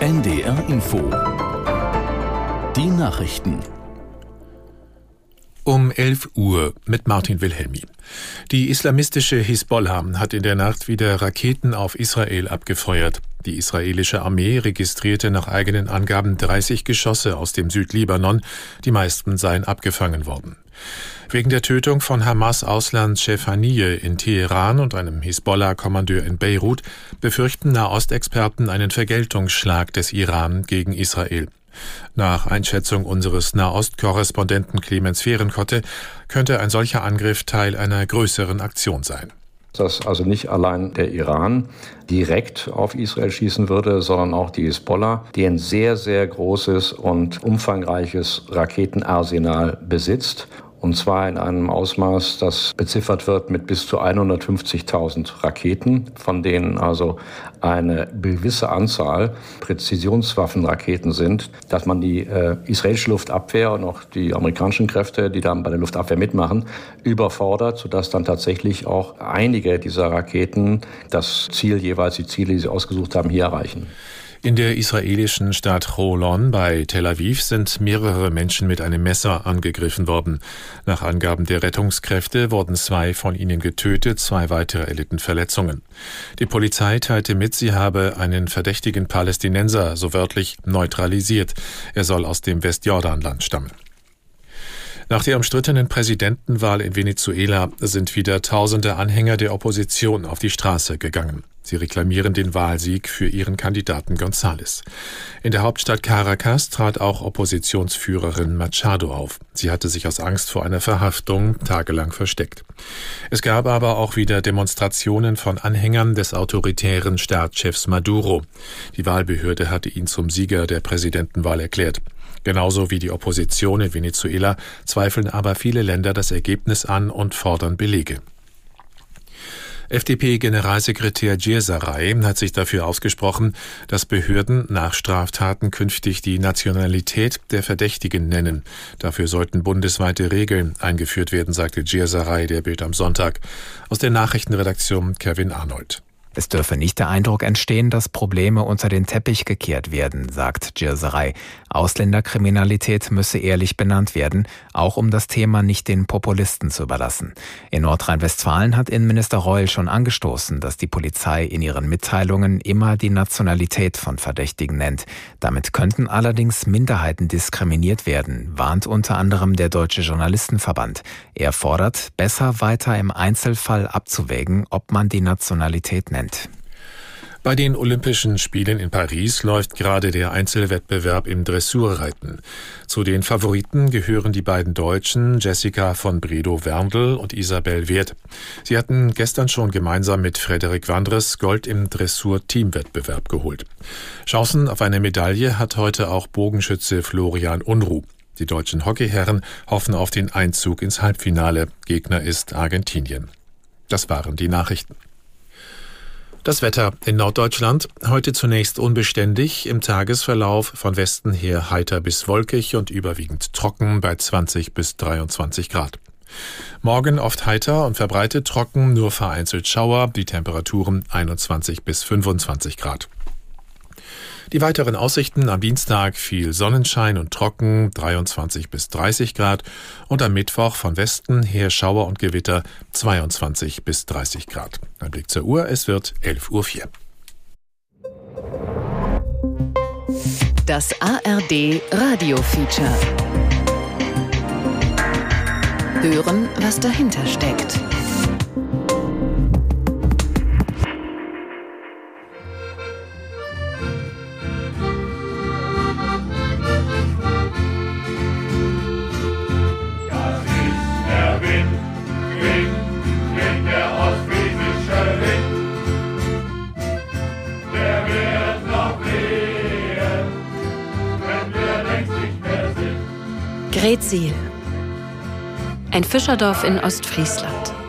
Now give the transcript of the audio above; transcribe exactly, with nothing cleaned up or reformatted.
N D R Info. Die Nachrichten. Um elf Uhr mit Martin Wilhelmi. Die islamistische Hisbollah hat in der Nacht wieder Raketen auf Israel abgefeuert. Die israelische Armee registrierte nach eigenen Angaben dreißig Geschosse aus dem Südlibanon. Die meisten seien abgefangen worden. Wegen der Tötung von Hamas-Auslandschef Haniyeh in Teheran und einem Hisbollah-Kommandeur in Beirut befürchten Nahostexperten einen Vergeltungsschlag des Iran gegen Israel. Nach Einschätzung unseres Nahost-Korrespondenten Clemens Fehrenkotte könnte ein solcher Angriff Teil einer größeren Aktion sein. Dass also nicht allein der Iran direkt auf Israel schießen würde, sondern auch die Hisbollah, die ein sehr, sehr großes und umfangreiches Raketenarsenal besitzt. Und zwar in einem Ausmaß, das beziffert wird mit bis zu hundertfünfzigtausend Raketen, von denen also eine gewisse Anzahl Präzisionswaffenraketen sind, dass man die äh, israelische Luftabwehr und auch die amerikanischen Kräfte, die dann bei der Luftabwehr mitmachen, überfordert, sodass dann tatsächlich auch einige dieser Raketen das Ziel, jeweils die Ziele, die sie ausgesucht haben, hier erreichen. In der israelischen Stadt Cholon bei Tel Aviv sind mehrere Menschen mit einem Messer angegriffen worden. Nach Angaben der Rettungskräfte wurden zwei von ihnen getötet, zwei weitere erlitten Verletzungen. Die Polizei teilte mit, sie habe einen verdächtigen Palästinenser, so wörtlich, neutralisiert. Er soll aus dem Westjordanland stammen. Nach der umstrittenen Präsidentenwahl in Venezuela sind wieder tausende Anhänger der Opposition auf die Straße gegangen. Sie reklamieren den Wahlsieg für ihren Kandidaten González. In der Hauptstadt Caracas trat auch Oppositionsführerin Machado auf. Sie hatte sich aus Angst vor einer Verhaftung tagelang versteckt. Es gab aber auch wieder Demonstrationen von Anhängern des autoritären Staatschefs Maduro. Die Wahlbehörde hatte ihn zum Sieger der Präsidentenwahl erklärt. Genauso wie die Opposition in Venezuela zweifeln aber viele Länder das Ergebnis an und fordern Belege. F D P-Generalsekretär Djirsaray hat sich dafür ausgesprochen, dass Behörden nach Straftaten künftig die Nationalität der Verdächtigen nennen. Dafür sollten bundesweite Regeln eingeführt werden, sagte Djirsaray der Bild am Sonntag. Aus der Nachrichtenredaktion Kevin Arnold. Es dürfe nicht der Eindruck entstehen, dass Probleme unter den Teppich gekehrt werden, sagt Djirsaray. Ausländerkriminalität müsse ehrlich benannt werden, auch um das Thema nicht den Populisten zu überlassen. In Nordrhein-Westfalen hat Innenminister Reul schon angestoßen, dass die Polizei in ihren Mitteilungen immer die Nationalität von Verdächtigen nennt. Damit könnten allerdings Minderheiten diskriminiert werden, warnt unter anderem der Deutsche Journalistenverband. Er fordert, besser weiter im Einzelfall abzuwägen, ob man die Nationalität nennt. Bei den Olympischen Spielen in Paris läuft gerade der Einzelwettbewerb im Dressurreiten. Zu den Favoriten gehören die beiden Deutschen Jessica von Bredow-Werndl und Isabel Weert. Sie hatten gestern schon gemeinsam mit Frederik Wandres Gold im Dressur-Teamwettbewerb geholt. Chancen auf eine Medaille hat heute auch Bogenschütze Florian Unruh. Die deutschen Hockeyherren hoffen auf den Einzug ins Halbfinale. Gegner ist Argentinien. Das waren die Nachrichten. Das Wetter in Norddeutschland heute zunächst unbeständig, im Tagesverlauf von Westen her heiter bis wolkig und überwiegend trocken bei zwanzig bis dreiundzwanzig Grad. Morgen oft heiter und verbreitet trocken, nur vereinzelt Schauer, die Temperaturen einundzwanzig bis fünfundzwanzig Grad. Die weiteren Aussichten: am Dienstag viel Sonnenschein und trocken, dreiundzwanzig bis dreißig Grad, und am Mittwoch von Westen her Schauer und Gewitter, zweiundzwanzig bis dreißig Grad. Ein Blick zur Uhr, es wird elf Uhr vier. Das A R D Radio Feature. Hören, was dahinter steckt. Greetsiel, ein Fischerdorf in Ostfriesland.